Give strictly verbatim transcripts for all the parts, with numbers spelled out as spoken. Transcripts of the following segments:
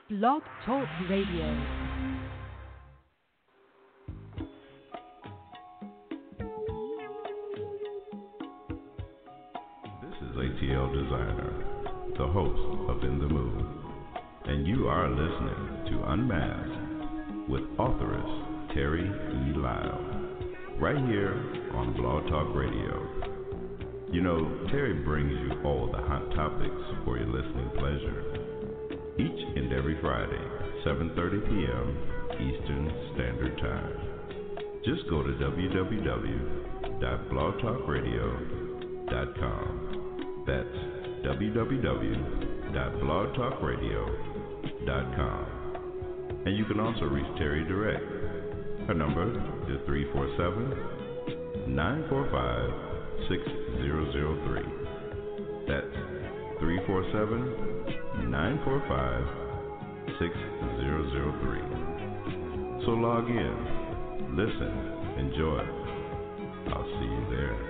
Blog Talk Radio. A T L Designer, the host of In the Mood, and you are listening to Unmasked with authoress Terry E. Lyle, right here on Blog Talk Radio. You know, Terry brings you all the hot topics for your listening pleasure, each and every Friday, seven thirty p.m. Eastern Standard Time. Just go to w w w dot blog talk radio dot com. That's w w w dot blog talk radio dot com. And you can also reach Terry direct. Her number is three four seven, nine four five, six zero zero three. That's three four seven, nine four five, six zero zero three. So log in, listen, enjoy. I'll see you there.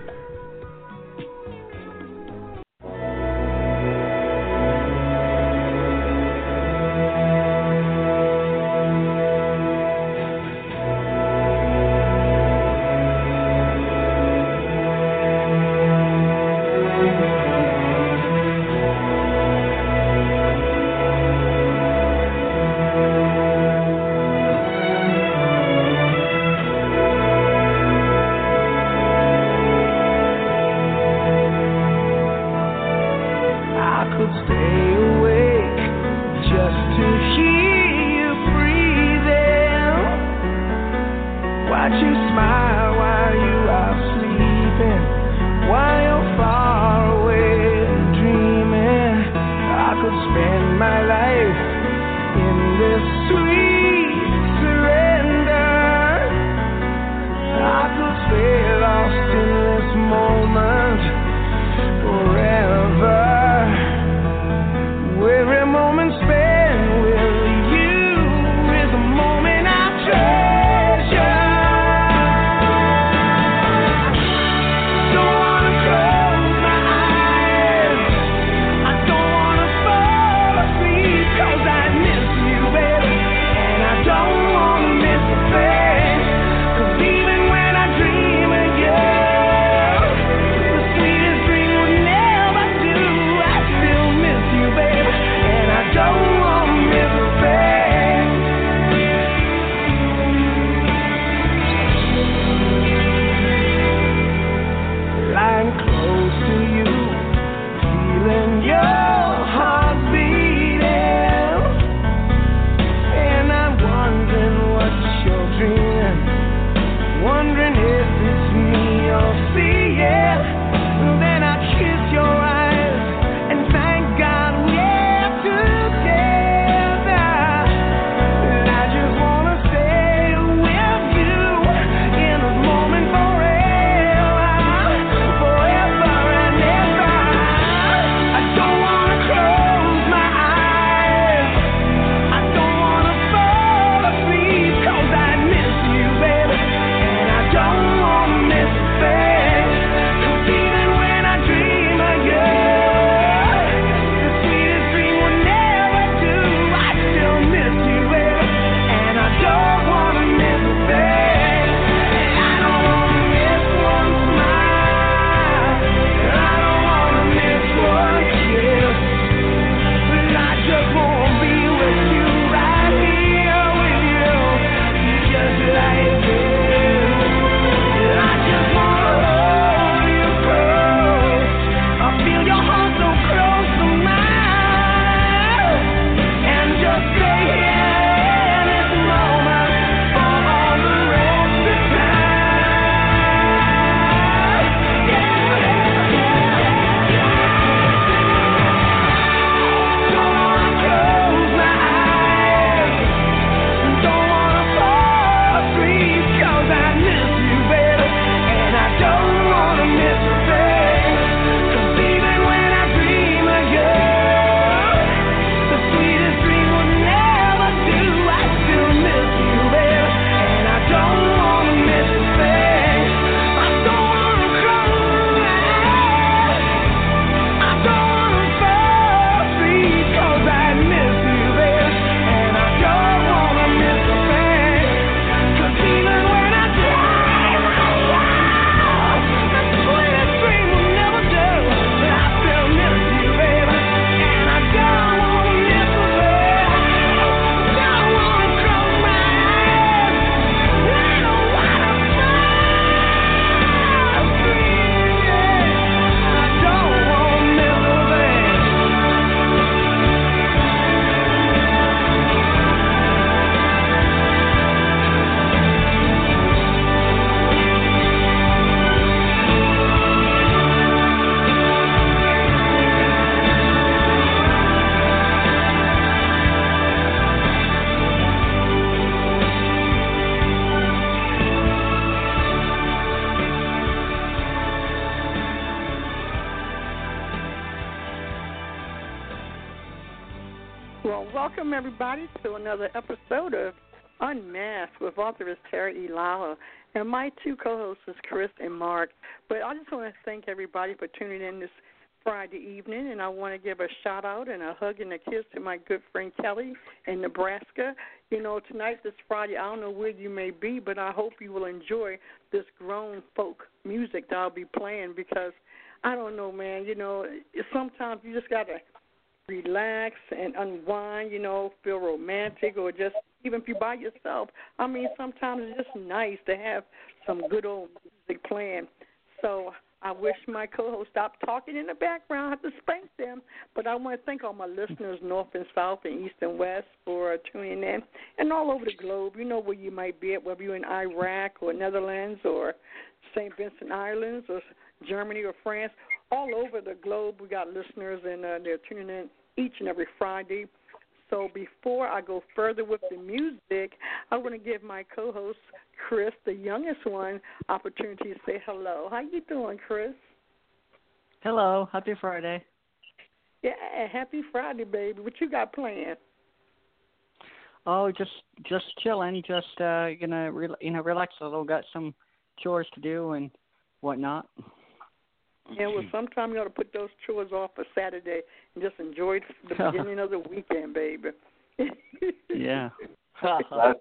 Well, welcome everybody to another episode of Unmasked with authoress Terry E. Lala. And my two co-hosts is Chris and Mark. But I just want to thank everybody for tuning in this Friday evening, and I want to give a shout-out and a hug and a kiss to my good friend Kelly in Nebraska. You know, tonight, this Friday, I don't know where you may be, but I hope you will enjoy this grown folk music that I'll be playing because, I don't know, man, you know, sometimes you just got to relax and unwind, you know, feel romantic, or just even if you're by yourself. I mean, sometimes it's just nice to have some good old music playing. So I wish my co-host stopped talking in the background. I have to spank them. But I want to thank all my listeners, north and south and east and west, for tuning in, and all over the globe. You know where you might be at, whether you're in Iraq or Netherlands or Saint Vincent Islands or Germany or France. All over the globe, we got listeners, and uh, they're tuning in each and every Friday. So before I go further with the music, I want to give my co-host, Chris, the youngest one, opportunity to say hello. How you doing, Chris? Hello. Happy Friday. Yeah, happy Friday, baby. What you got planned? Oh, just just chilling. Just uh, gonna re- you know relax a little. Got some chores to do and whatnot. Yeah, well, sometime you ought to put those chores off for Saturday and just enjoy the beginning of the weekend, baby. Yeah. That's right.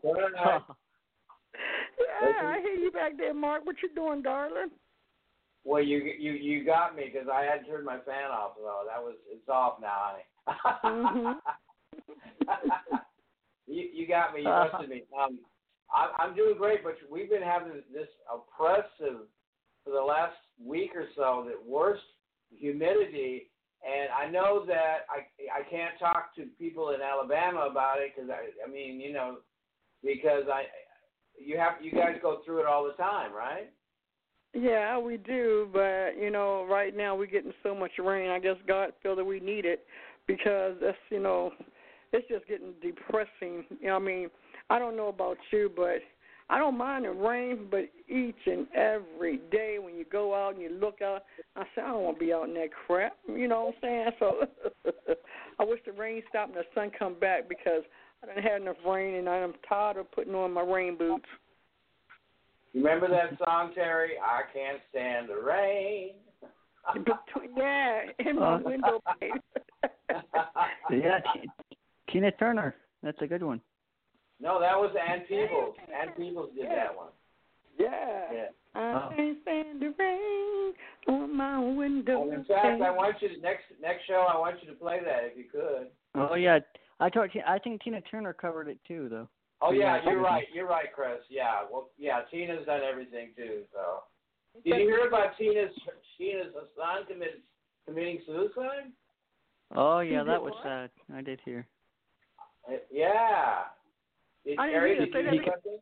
Yeah, I hear you back there, Mark. What you doing, darling? Well, you you you got me because I had turned my fan off. So that was it's off now, honey. Mm-hmm. you you got me. You busted me. Um, I, I'm doing great, but we've been having this oppressive for the last week or so, the worst humidity, and I know that I I can't talk to people in Alabama about it because I I mean you know because I you have you guys go through it all the time, right? Yeah, we do, but you know right now we're getting so much rain. I guess God feel that we need it because that's you know it's just getting depressing. You know, I mean I don't know about you, but I don't mind the rain, but each and every day when you go out and you look out, I say, I don't want to be out in that crap. You know what I'm saying? So I wish the rain stopped and the sun come back because I done had enough rain and I'm tired of putting on my rain boots. Remember that song, Terry? I can't stand the rain. Yeah, in my window, baby. Yeah, T- Tina Turner. That's a good one. No, that was Ann Peebles. Ann Peebles did yeah. that one. Yeah. yeah. I oh. can't stand the rain on my window. Well, in fact, I want you to next next show. I want you to play that if you could. Oh yeah, I thought I think Tina Turner covered it too, though. Oh yeah, you're right. You're right, Chris. Yeah. Well, yeah. Tina's done everything too. So, did you hear about Tina's Tina's son committed committing suicide? Oh yeah, that was sad. I did hear. Uh, yeah. Did, I didn't Terry, hear did that. you Say hear that about this?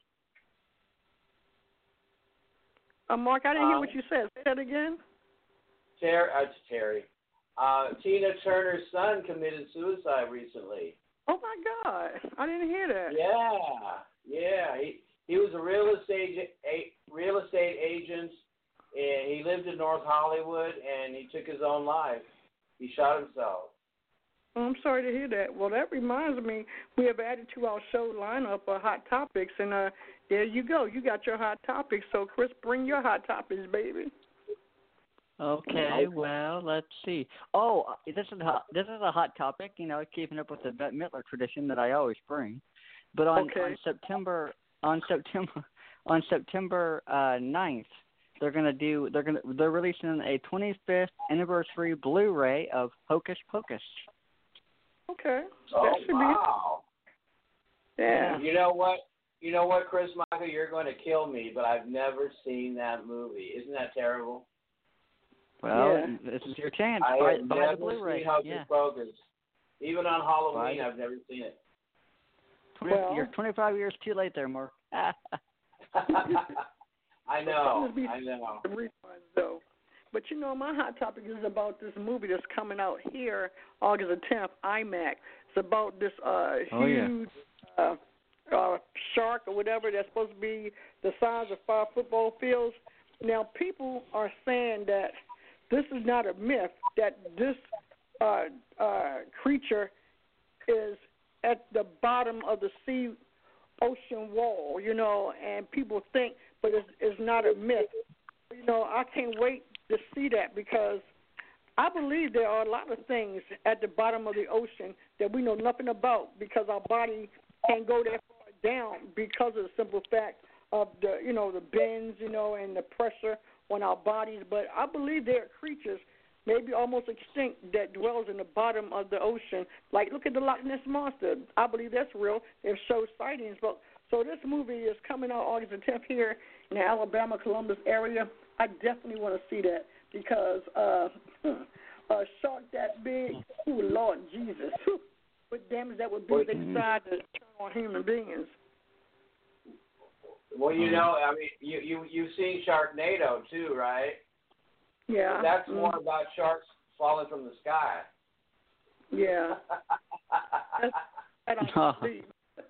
Uh, Mark, I didn't hear Um, what you said. Say that again. Ter- uh, Terry. Uh, Tina Turner's son committed suicide recently. Oh my God! I didn't hear that. Yeah, yeah. He he was a real estate a real estate agent, and he lived in North Hollywood, and he took his own life. He shot himself. Oh, I'm sorry to hear that. Well, that reminds me, we have added to our show lineup of hot topics, and uh, there you go. You got your hot topics. So, Chris, bring your hot topics, baby. Okay, well, let's see. Oh, this is a, this is a hot topic. You know, keeping up with the Bette Midler tradition that I always bring. But on, okay. on September on September on September uh, ninth, they're gonna do they're gonna they're releasing a twenty-fifth anniversary Blu-ray of Hocus Pocus. Okay. Oh, that should wow. be. Yeah. You know what? You know what, Chris Michael? You're going to kill me, but I've never seen that movie. Isn't that terrible? Well, yeah. this is your chance. I buy, have buy never the Blu-ray. seen Hocus Yeah. Pocus. Even on Halloween, Buy I've never seen it. twenty, well, you're twenty-five years too late there, Mark. I know. I know. Refunds, though. But, you know, my hot topic is about this movie that's coming out here August the tenth, IMAX. It's about this uh, oh, huge yeah. uh, uh, shark or whatever that's supposed to be the size of five football fields. Now, people are saying that this is not a myth, that this uh, uh, creature is at the bottom of the sea ocean wall, you know, and people think, but it's, it's not a myth. You know, I can't wait to see that because I believe there are a lot of things at the bottom of the ocean that we know nothing about because our body can't go that far down because of the simple fact of the, you know, the bends, you know, and the pressure on our bodies. But I believe there are creatures, maybe almost extinct, that dwells in the bottom of the ocean. Like, look at the Loch Ness Monster. I believe that's real. They've shown sightings. But so this movie is coming out August the tenth here in the Alabama, Columbus area. I definitely want to see that because uh, a shark that big, oh, Lord Jesus, what damage that would do if they decide to turn on human beings. Well, you know, I mean, you, you, you've seen Sharknado, too, right? Yeah. But that's mm-hmm. more about sharks falling from the sky. Yeah. That's, I don't believe.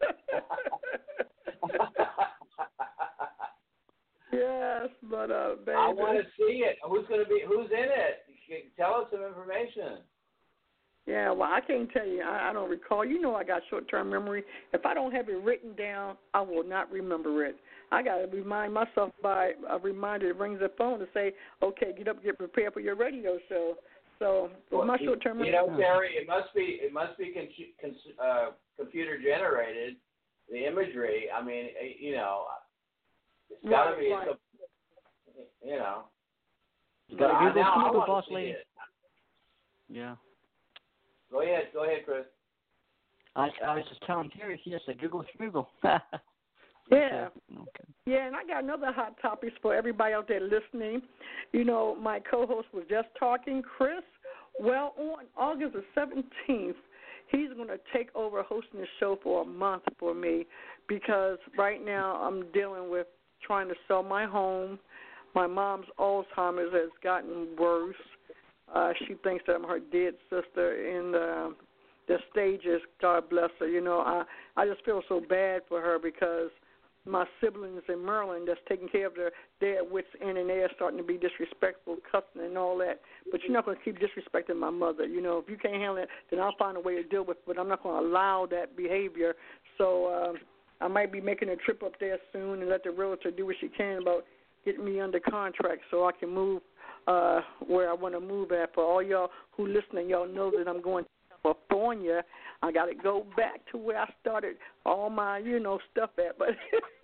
Yes, but uh, baby. I want to see it. Who's going to be? Who's in it? Tell us some information. Yeah, well, I can't tell you. I, I don't recall. You know, I got short-term memory. If I don't have it written down, I will not remember it. I got to remind myself by a reminder that rings the phone to say, "Okay, get up, get prepared for your radio show." So, well, my short-term memory. You know, Terry, it must be it must be con- con- uh, computer generated. The imagery. I mean, you know. It's got to right, be, right. a, you know. You got uh, Google, now I Google want boss to see lady. it. Yeah. Go ahead, go ahead, Chris. I, I was just telling Terry, he just said Google Schmoogle. Yeah. Okay. Yeah, and I got another hot topics for everybody out there listening. You know, my co-host was just talking, Chris. Well, on August the seventeenth, he's going to take over hosting the show for a month for me because right now I'm dealing with trying to sell my home. My mom's Alzheimer's has gotten worse. Uh, she thinks that I'm her dead sister in the, the stages. God bless her. You know, I, I just feel so bad for her because my siblings in Maryland that's taking care of their, their wits in and they're starting to be disrespectful, cussing and all that. But you're not going to keep disrespecting my mother. You know, if you can't handle it, then I'll find a way to deal with it. But I'm not going to allow that behavior. So um, I might be making a trip up there soon and let the realtor do what she can about getting me under contract so I can move uh, where I want to move at. For all y'all who listening, y'all know that I'm going to California. I got to go back to where I started all my, you know, stuff at. But,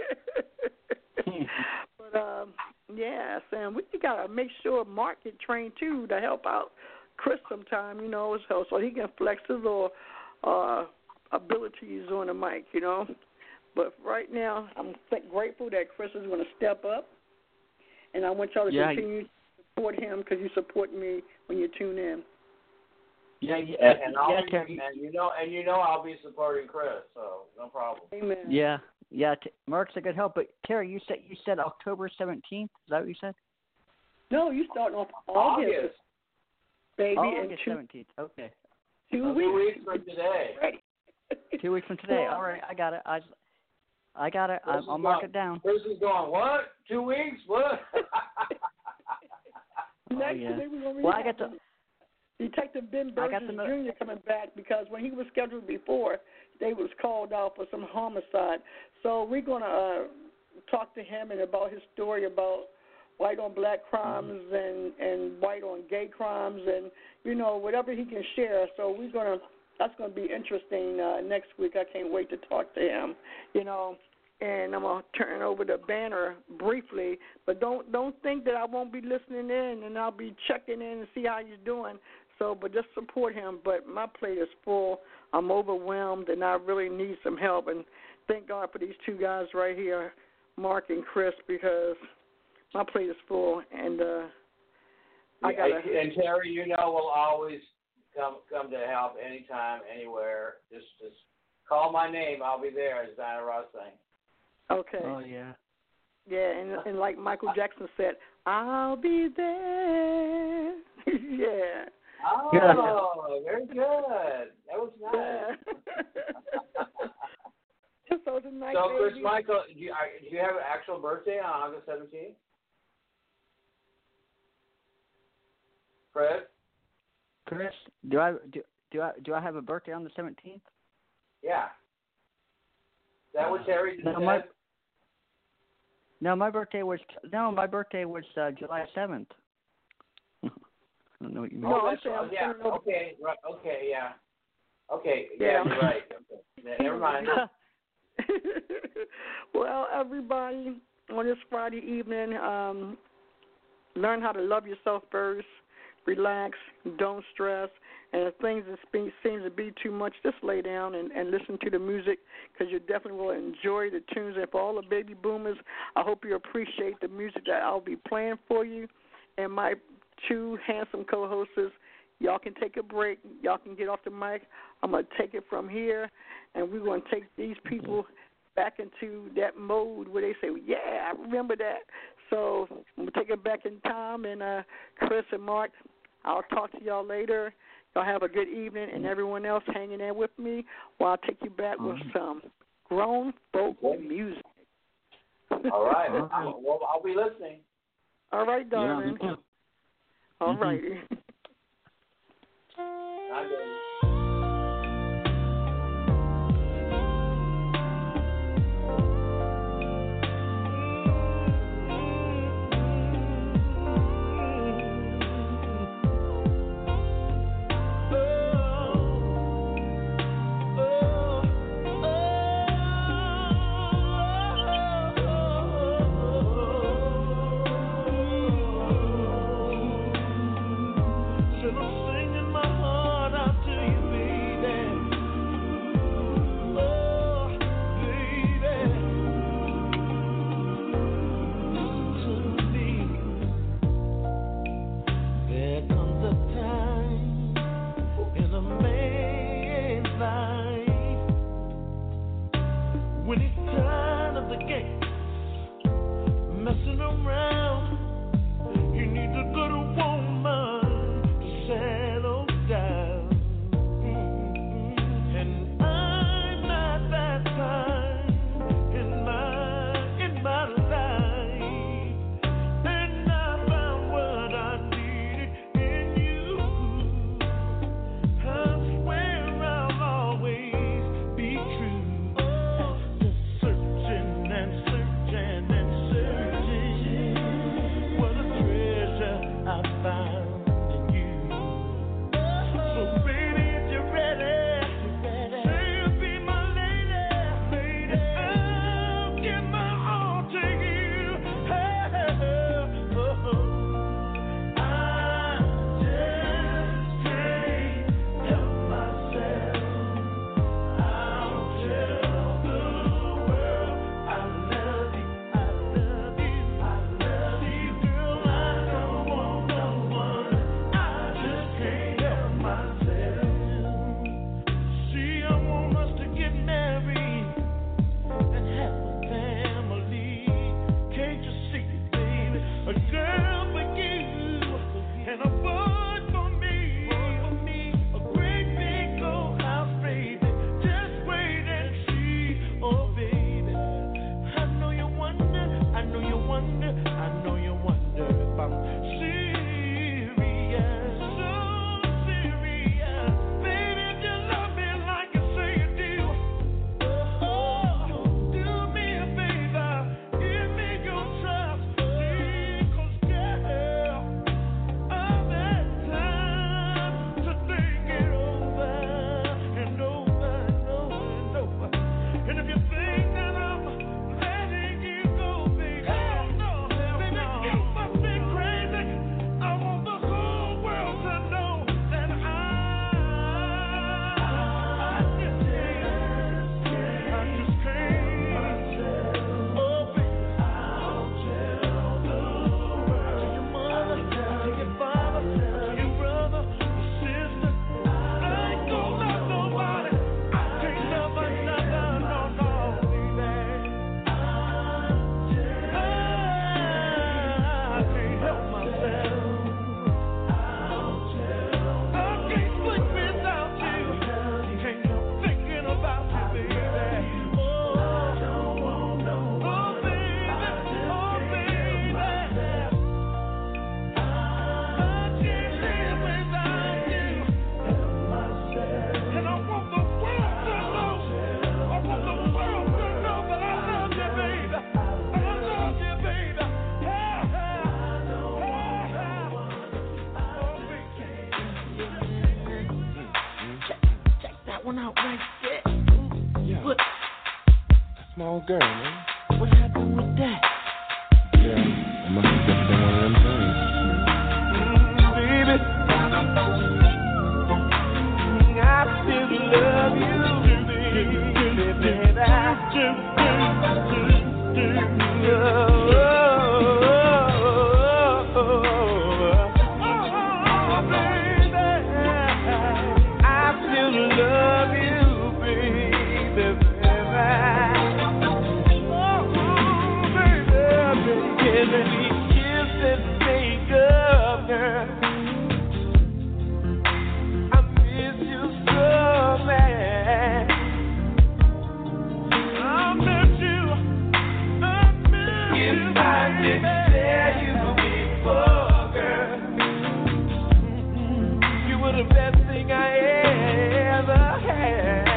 but um, yes, and we got to make sure Mark get trained, too, to help out Chris sometime, you know, so, so he can flex his little uh, abilities on the mic, you know. But right now, I'm grateful that Chris is going to step up, and I want y'all to yeah, continue to support him because you support me when you tune in. Yeah, yeah, and, and, I'll yeah, be, Terry. and you know, and you know, I'll be supporting Chris, so no problem. Amen. Yeah, yeah. T- Mark's a good help, but Terry, you said you said October seventeenth. Is that what you said? No, you starting off August, August. baby, August and two, seventeenth. Okay. two Two weeks. weeks from today. Ready. Two weeks from today. All right, I got it. I, I got it. I, I'll mark it down. Chris is going, what? Two weeks? What? Next yeah. thing we're gonna Well, I got to. Detective Ben I got Burgess the- Junior coming back because when he was scheduled before, they was called out for some homicide. So we're going to uh, talk to him and about his story about white on black crimes and, and white on gay crimes and, you know, whatever he can share. So we're going to, that's going to be interesting uh, next week. I can't wait to talk to him, you know. And I'm gonna turn over the banner briefly, but don't don't think that I won't be listening in and I'll be checking in and see how you're doing. So, but just support him. But my plate is full. I'm overwhelmed, and I really need some help. And thank God for these two guys right here, Mark and Chris, because my plate is full. And uh, I got. And Terry, you know, we'll always come come to help anytime, anywhere. Just just call my name. I'll be there, as Diana Ross sang. Okay. Oh yeah. Yeah, and and like Michael Jackson said, I'll be there. Yeah. Oh, very good. That was nice. Yeah. so it's a nice so, Chris baby. Michael, do you, are, do you have an actual birthday on August seventeenth? Chris? Chris, do I do do I do I have a birthday on the seventeenth? Yeah. Is that what Terry just no, said? my, no, my birthday was no, my birthday was uh, July seventh. I don't know what you mean. No, Oh, I'm that's saying, right. I'm Yeah. saying, Okay. Right. Okay. Yeah. Okay. Yeah. Yeah, you're right. Okay. Yeah, never mind. Well, everybody, on this Friday evening, um, learn how to love yourself first. Relax. Don't stress. And if things that seem seems to be too much, just lay down and, and listen to the music because you definitely will enjoy the tunes. And for all the baby boomers, I hope you appreciate the music that I'll be playing for you. And my two handsome co-hosts, y'all can take a break. Y'all can get off the mic. I'm going to take it from here, and we're going to take these people back into that mode where they say, yeah, I remember that. So I'm going to take it back in time, and uh, Chris and Mark, I'll talk to y'all later. Y'all have a good evening, and everyone else hanging there with me while I take you back with some grown folk music. All right. I'll, well, I'll be listening. All right, darling. Yeah. All righty. I'm good. Singing my heart out to you. small girl, man. What happened with that? Yeah, it must have just been one of them things. Mm, baby, I still love you, baby, baby. Oh, oh, oh, oh, baby, I still love you, baby, baby. Give me kiss and make up, girl. I miss you so bad. I miss you. I miss you. If I didn't tell you before, girl, you were the best thing I ever had.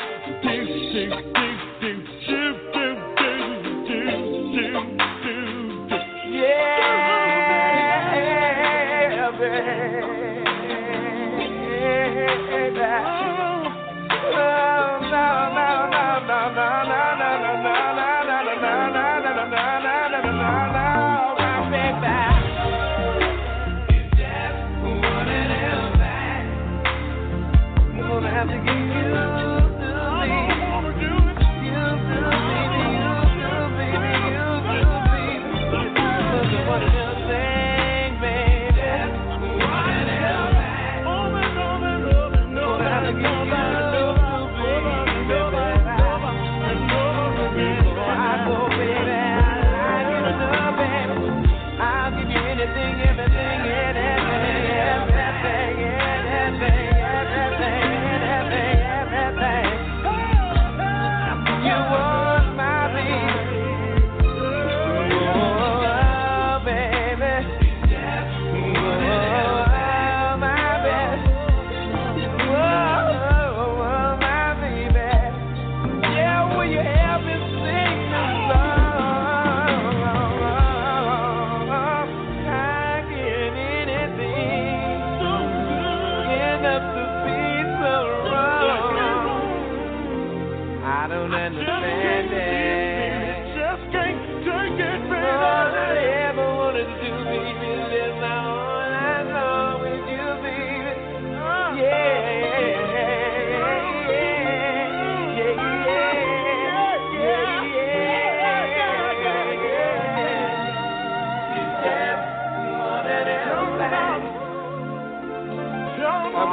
Do, do, do, do, do, do, do, do.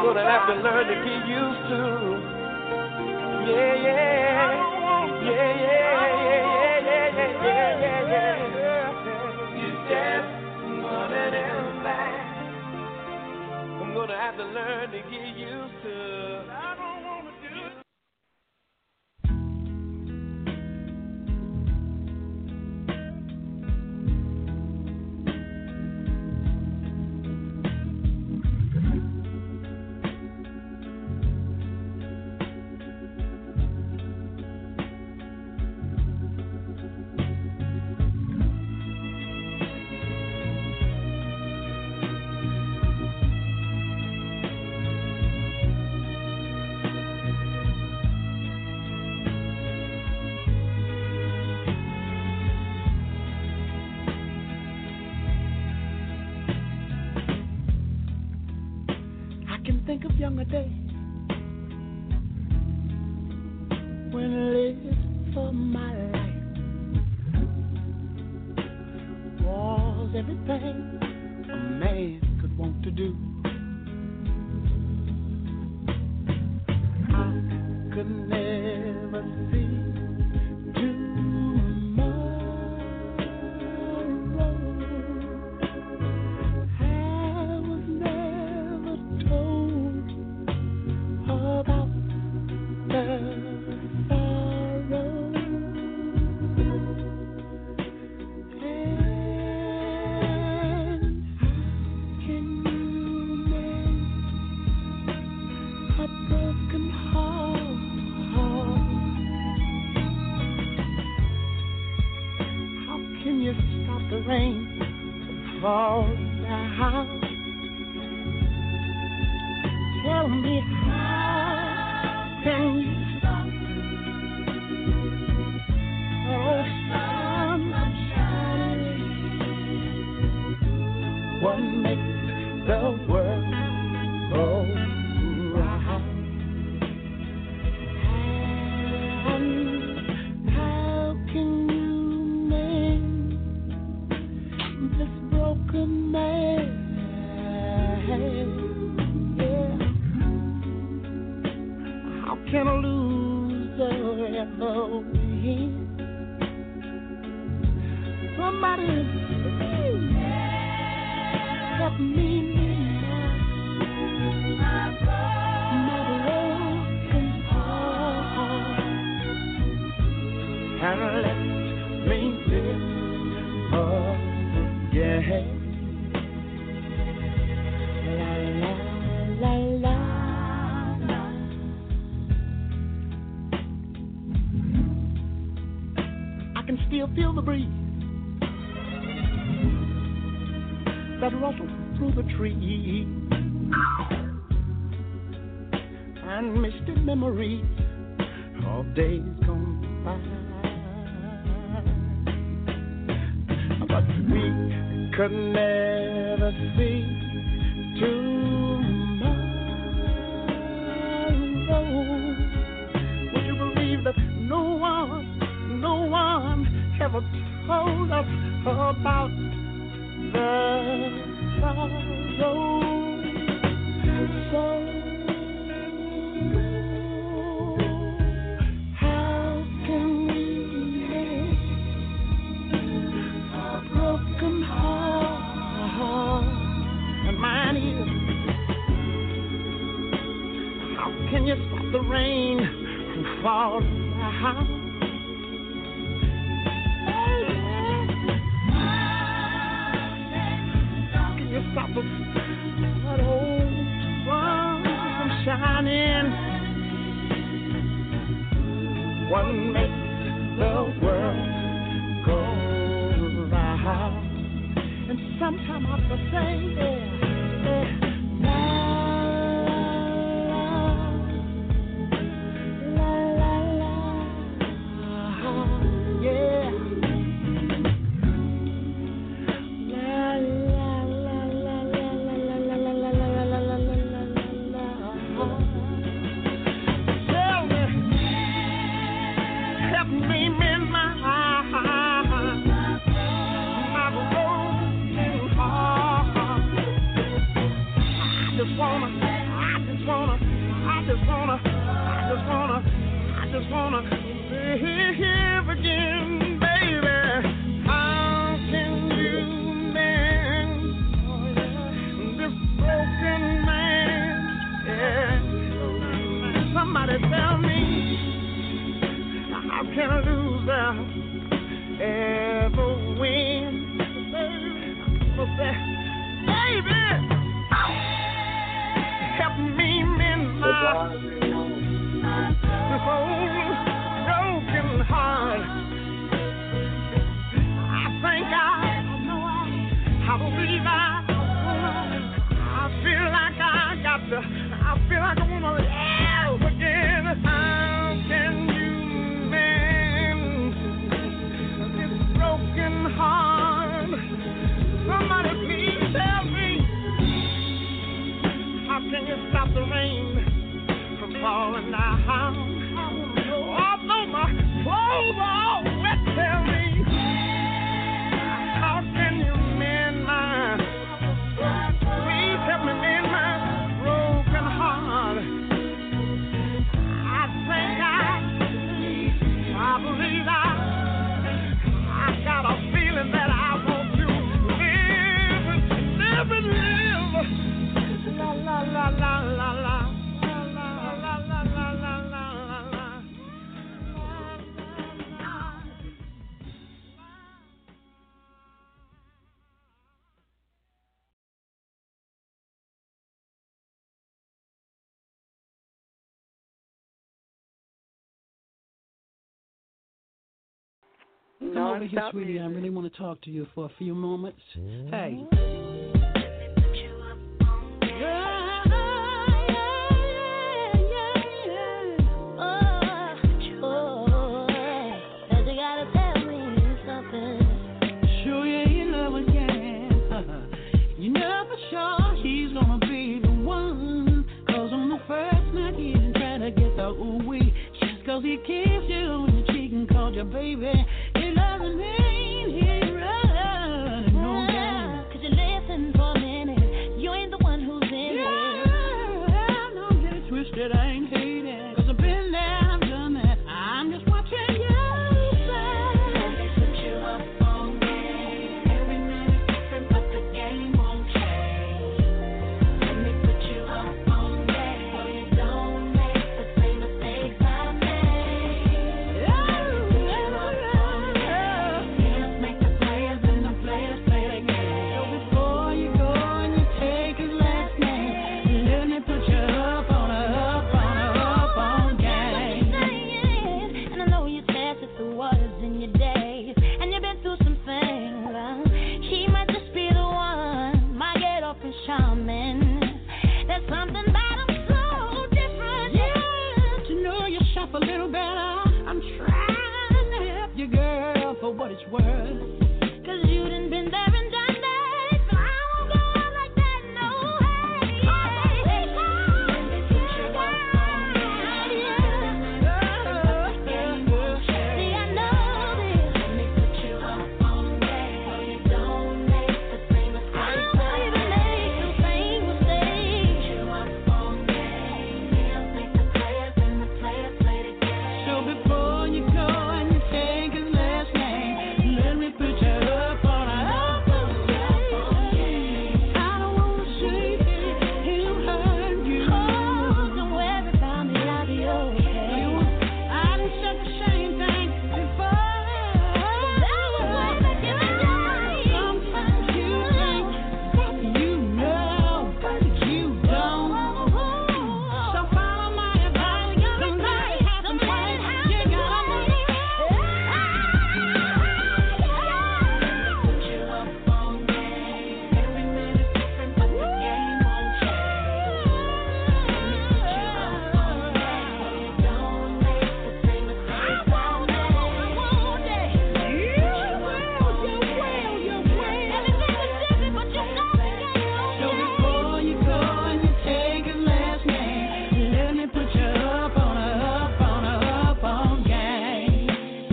gonna have to learn to get used to. Yeah, yeah, yeah, yeah, yeah, yeah, yeah, yeah, yeah, yeah. You just wanted him back. I'm gonna have to learn to get used to. I don't wanna do it. Think of younger days when I lived for my life was everything a man could want to do. I could never see and misty memories of days gone by. But we could never see tomorrow. Would you believe that no one, no one ever told us about the sorrow? So can you stop the rain from falling down? Can you stop the that old sun from shining? What makes the world go round? And sometime I have to say, yeah, yeah. say, baby, help me mend my this old broken heart. I think I, I believe I, I feel like I got to, I feel like I want to live again. How can you mend this broken heart? Somebody please tell me, how can you stop the rain from falling down? Although my clothes are all wet, tell me, how can you mend my, please help me mend my broken heart. I think I, I believe I, I got a feeling that I want to live, live and live. La la la la la la. Come over here, sweetie. I really want to talk to you for a few moments. Hey. Sure, yeah, you love again. You know for sure he's gonna be the one. Cause on the first night he didn't try to get the ooh-wee. Just cause he kissed you on your cheek and called you baby. It doesn't mean he's running no game. Cause you listen for a minute. You ain't the one who's in it. Yeah, don't get it twisted, I ain't hating. Cause I've been there, I've done that. I'm just watching you play. Let me put you up on game. Every night is different, but the game won't change. Let me put you up on game. Don't make the same mistakes I made. Oh, let's make the players and the players play the game. So before you go and you take his last name, let me put you up on a, up on a, up on game. And I know you tested the waters in your days, and you've been through some things. uh, He might just be the one, might get off his charming. There's something about him so different. Yeah, to know yourself a little better. I'm trying to help you, girl, for what it's worth. Cause you done been there and done that. So I won't go out like that, no way. Let me put you up on see, I know this. Let me put you up on game. Don't make the same mistakes. I don't even make the same mistakes. Put you up on game. Let's make the players and the players play the game. So before you go and you take his last name, let me put you up on a, up on game. I don't wanna see him hurt you. Oh, don't worry about me, I'll be okay. I done said the same thing before. That was way back in the day. Sometimes you think that you know, but you don't. So follow my advice. Somebody has to play. You gotta make it. Put you up on game. Every man is different, but the game won't change. Let me put you up on game. Don't make the same mistakes I made. You will, you will, you will. Everything is different, but you know the game won't change. So before you go and you take his last name, let me put you up on a, up on a, up on game.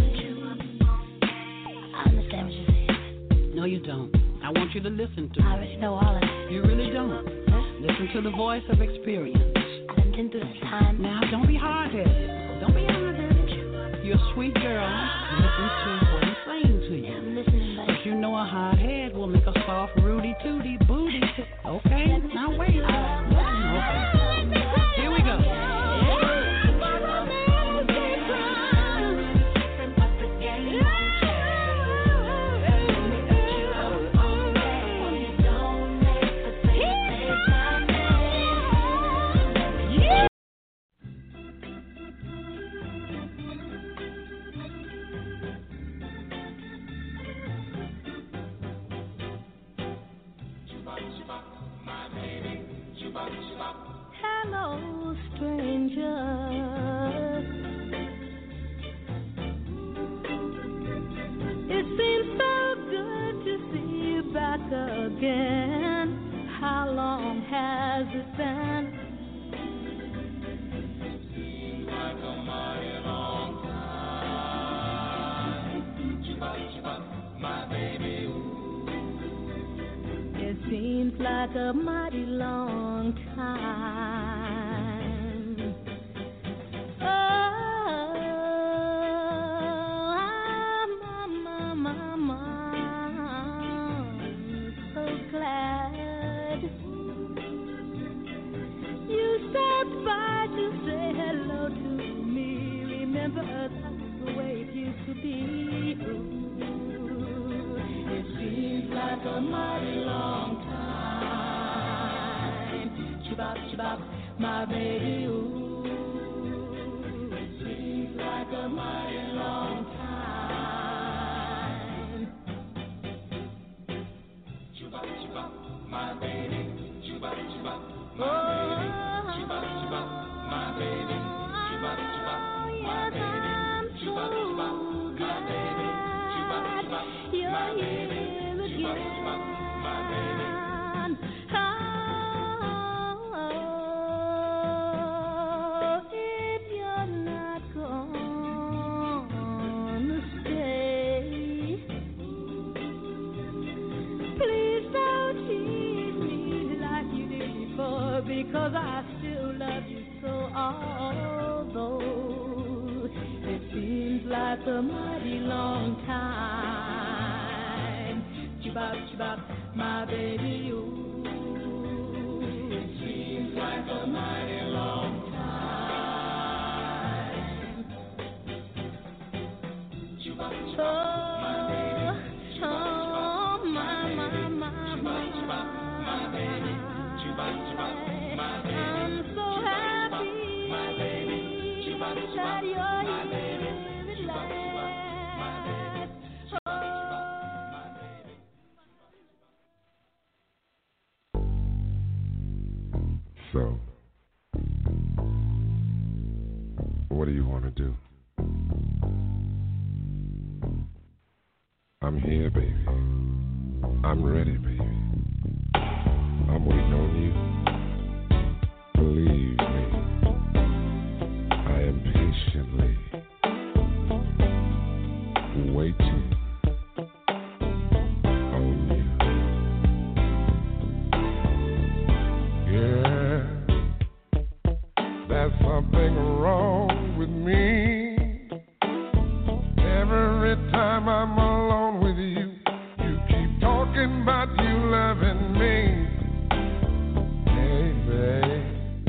I understand what you're saying. No, you don't. I want you to listen to I me. already know all of that. You really don't. Listen to the voice of experience. I've been through this time. Now, don't be hard-headed. Don't be hard-headed. You're a sweet girl. Listen to what I'm saying to you. I'm listening, but But you know a hard head will make a soft Rudy Tooty booty. Okay? Now wait. Okay. Here we go. Hello, stranger. It seems so good to see you back again. How long has it been? Seems like a mighty long time. Chibop, chibop, my baby. Ooh. It seems like a mighty long time. Oh, my, my, my, my, so glad you stopped by to say hello to me. Remember, that's the way it used to be. Ooh, it seems like a mighty long time. Chibop, chibop, my baby. Ooh, it seems like a mighty long time. Chibop, chibop, my baby. Chibop, chibop, my baby. Chibop, chibop, my baby. Chibop, chibop, my baby. Chibop, chibop, my baby. Chibop, chibop, my baby. Chibop, chibop, my baby. Oh, if you're not gonna stay, please don't tease me like you did before, because I still love you so. Although it seems like a mighty long time. Chibop, chibop, my baby. Ooh, it seems like a mighty long time. Chibop, chibop, my baby. Oh, my, my, my, my, my baby. Chibop, chibop, my baby. I'm so happy that you're here with life. So, what do you want to do? I'm here, baby. I'm ready, baby. I'm waiting on you. Believe me, I am patiently waiting on you. Yeah, there's something wrong with me. Every time I'm alone with you, you keep talking about you loving me. Hey, babe,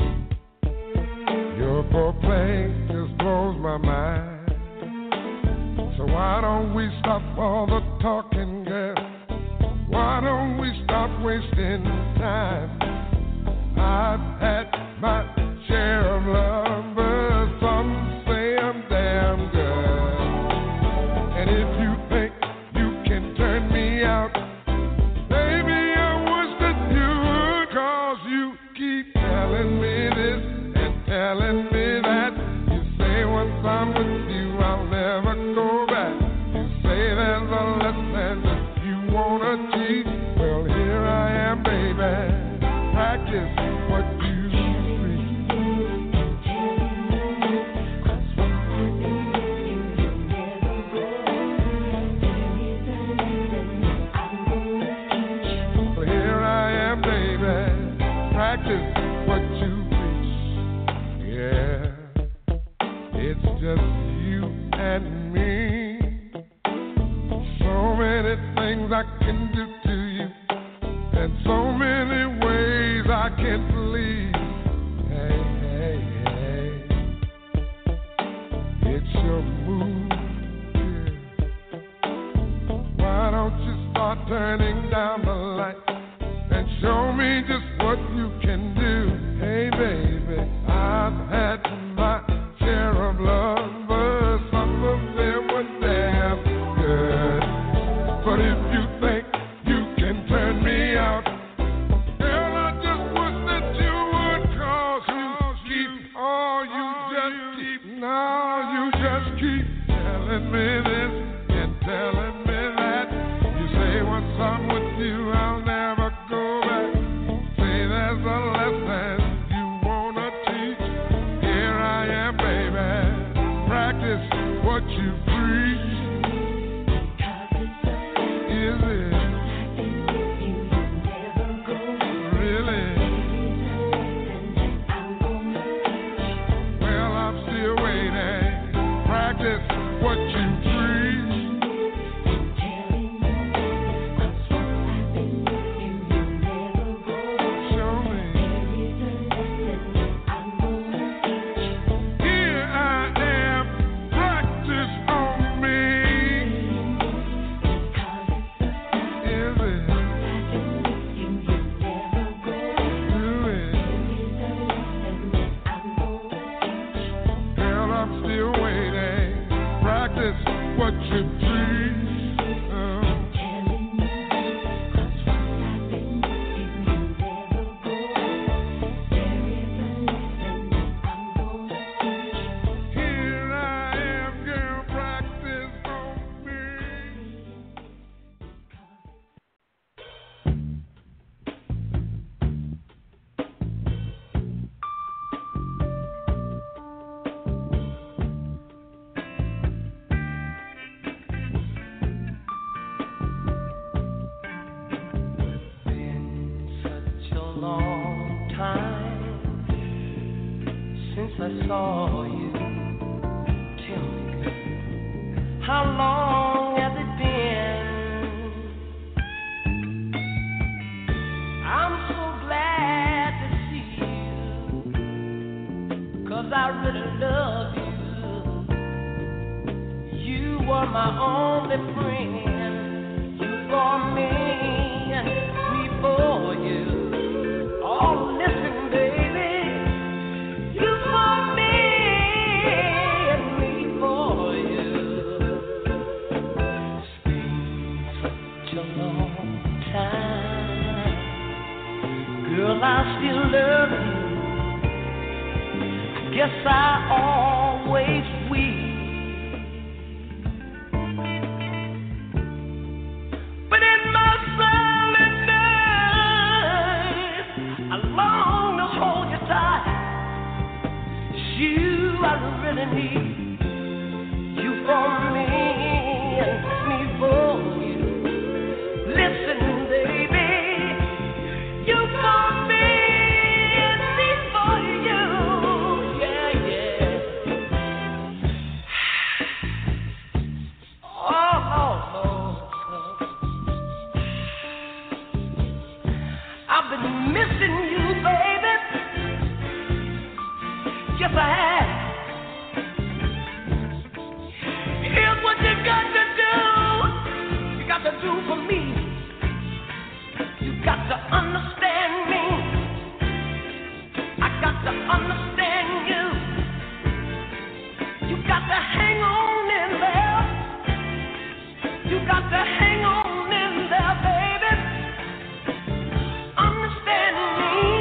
your foreplay just blows my mind. So why don't we stop all the talking, girl? Why don't we stop wasting time? I've had my share of lovers, some say I'm damn good. And if you think you can turn me out, baby, I wish that you would, 'cause you keep telling me this and telling me that. You say once I'm with you, I'll never go back. You say there's a lesson that you wanna teach. Well, here I am, baby. Practice what you preach. Well, here I am, baby. Practice what you preach. Yeah, it's just you and me. So many things I can do to you, and so many ways I can please. Hey, hey, hey, it's your move, yeah. Why don't you start turning down the light and show me just what you can do? Hey, baby, I've had my share of lovers, some of them were damn good. But if you think you can turn me out, long time since I saw you. Tell me, girl, how long has it been? I'm so glad to see you, 'cause I really love you. You were my only friend. You for me, me for you. Oh, listen, baby. You for me and me for you. It's been such a long time. Girl, I still love you. I guess I always will. But in my silent night, I long to hold you tight. It's you I really need. You for me and me for you. Listen, baby. You for me and me for you. Yeah, yeah. Oh, Lord, Lord. I've been missing you, baby. Yes, I have. Here's what you got to do. You got to do for me. You got to understand me. I got to understand you. You got to hang on in there. You got to hang on in there, baby. Understand me.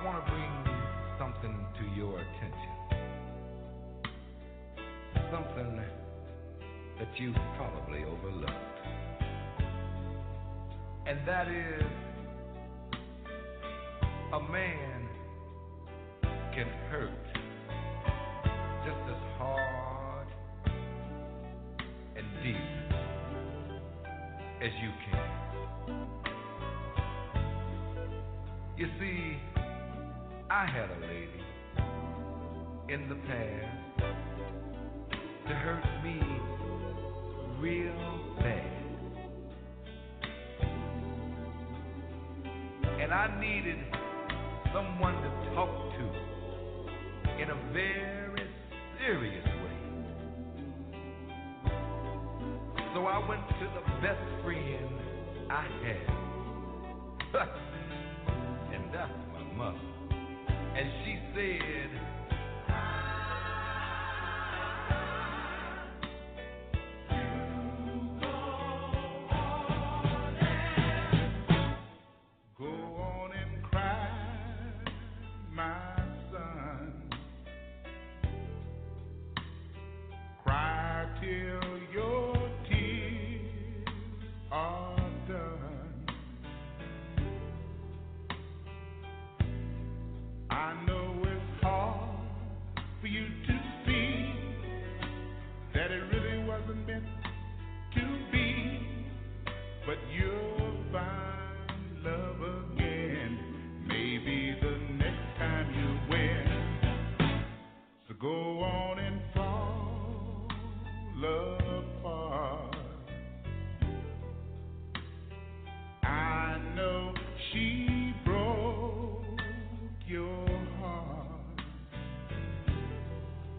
I want to bring something to your attention. Something that you've probably overlooked. And that is, a man can hurt just as hard and deep as you can. You see, I had a lady in the past to hurt me real bad. And I needed someone to talk to in a very serious way. So I went to the best friend I had. And that's my mother. And she said, go on and cry, my son. Cry till your tears are done. I know it's hard for you to see that it really wasn't meant to be, but you'll find love again, maybe the next time you win. So go on and fall apart. I know she broke your heart,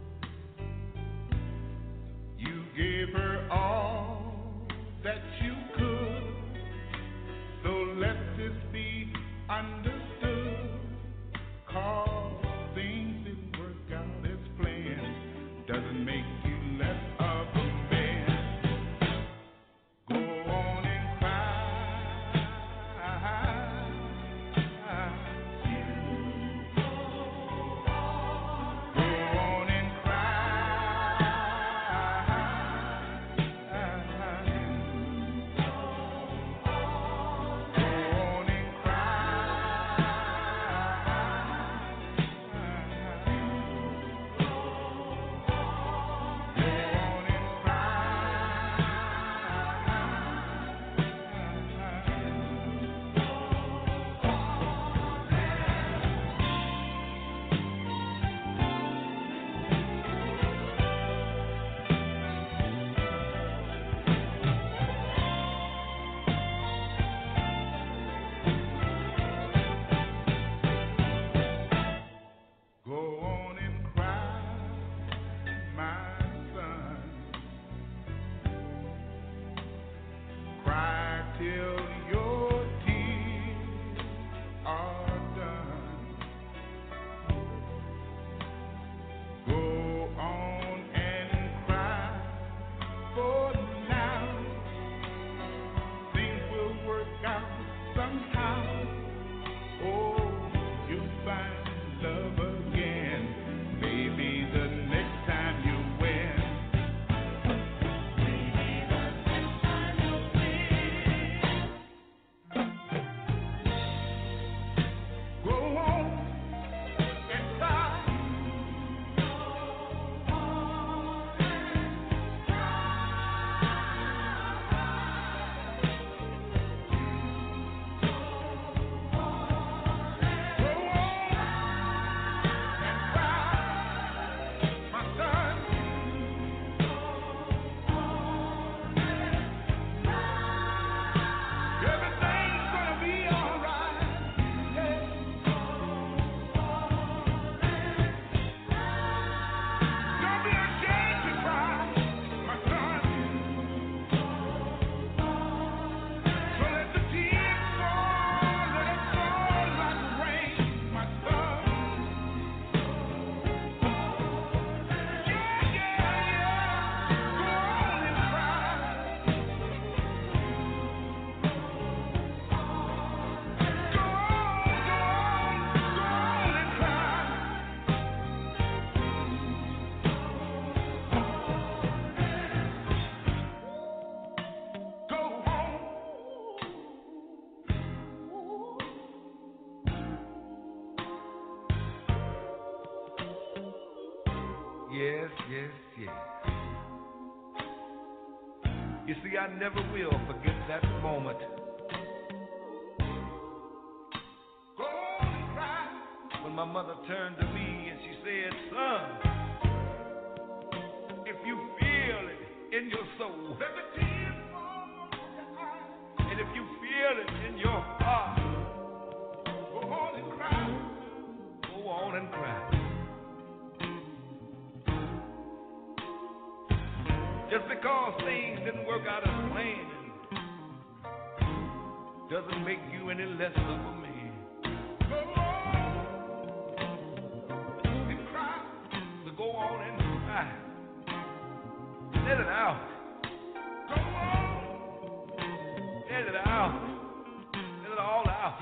yes, yes, yes. You see, I never will forget that moment. Go on and cry. When my mother turned to me and she said, son, if you feel it in your soul, let the tears fall from your eyes. And if you feel it in your heart, go on and cry. Go on and cry. Just because things didn't work out as planned doesn't make you any less of a man. Go on and cry. So go on and cry. Let it out. Go on. Let it out. Let it all out.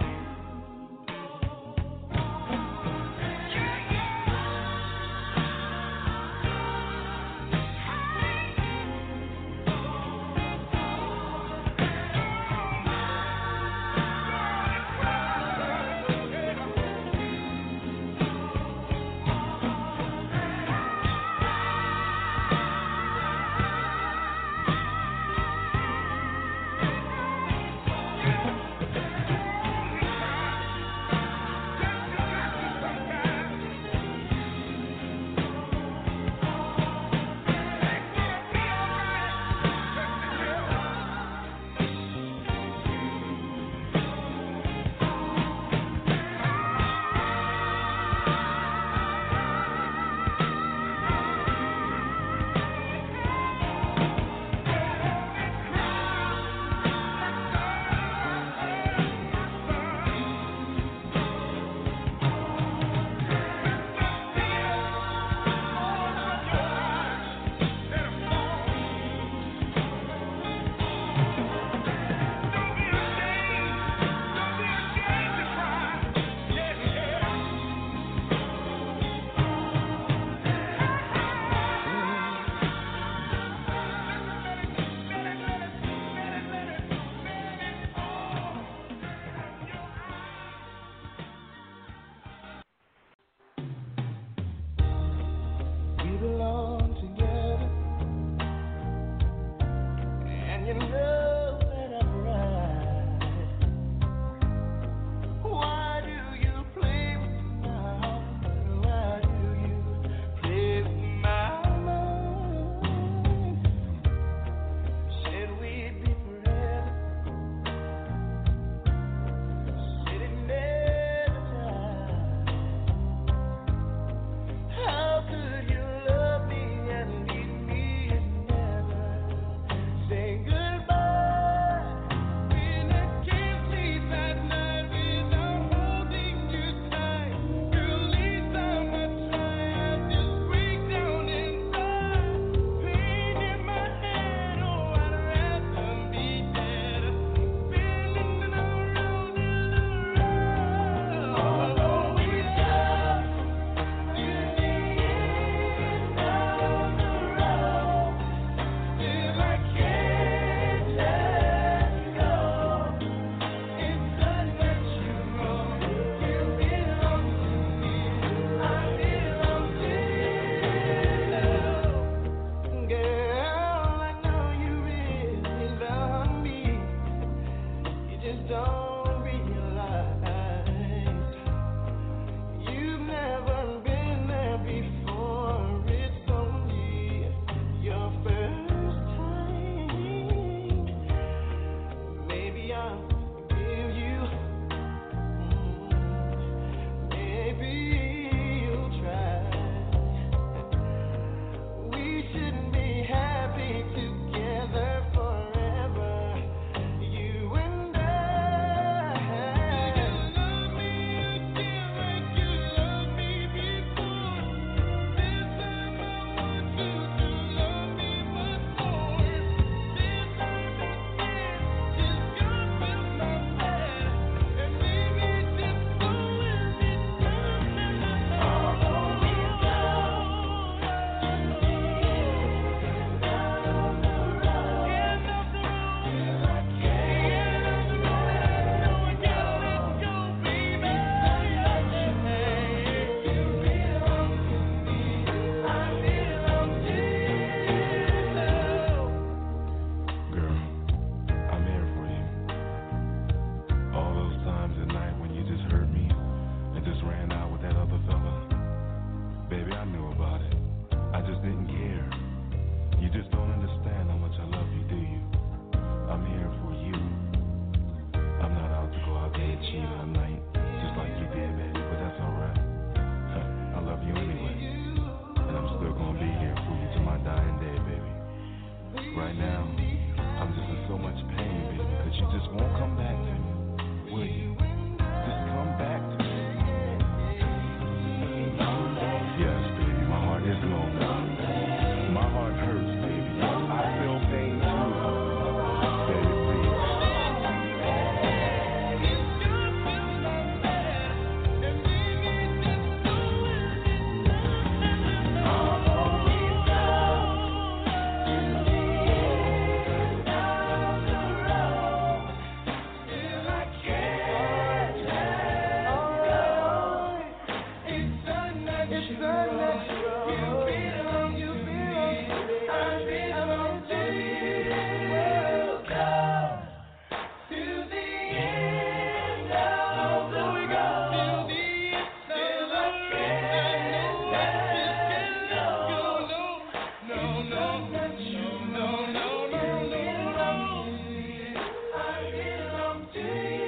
It's the next you belong, you belong, I belong to you. Welcome to the end of the road. Till the end that is no, no, no, no, no, no, no, no. I belong to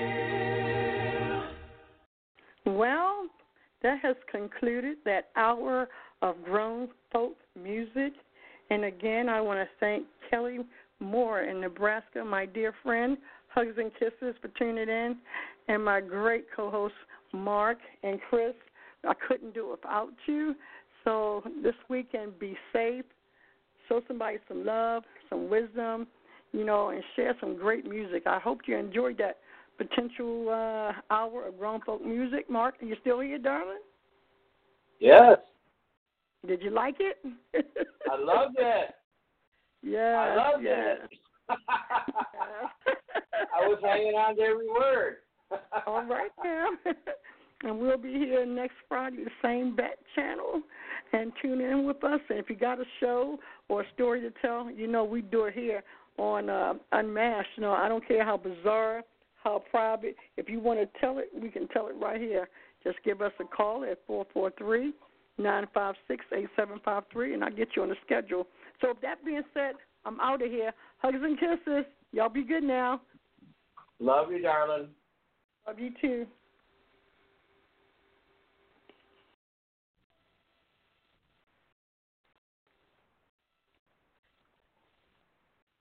you. Well, that has concluded that hour of grown folk music. And again, I want to thank Kelly Moore in Nebraska, my dear friend. Hugs and kisses for tuning in. And my great co-hosts, Mark and Chris. I couldn't do it without you. So this weekend, be safe. Show somebody some love, some wisdom, you know, and share some great music. I hope you enjoyed that potential uh, hour of grown folk music. Mark, are you still here, darling? Yes. Did you like it? I loved it. Yeah. I loved yeah. it. I was hanging on to every word. All right now. And we'll be here next Friday, the same bat channel, and tune in with us. And if you got a show or a story to tell, you know we do it here on uh, Unmasked. You know, I don't care how bizarre, how private. If you want to tell it, we can tell it right here. Just give us a call at four four three, nine five six, eight seven five three, and I'll get you on the schedule. So with that being said, I'm out of here. Hugs and kisses. Y'all be good now. Love you, darling. Love you too.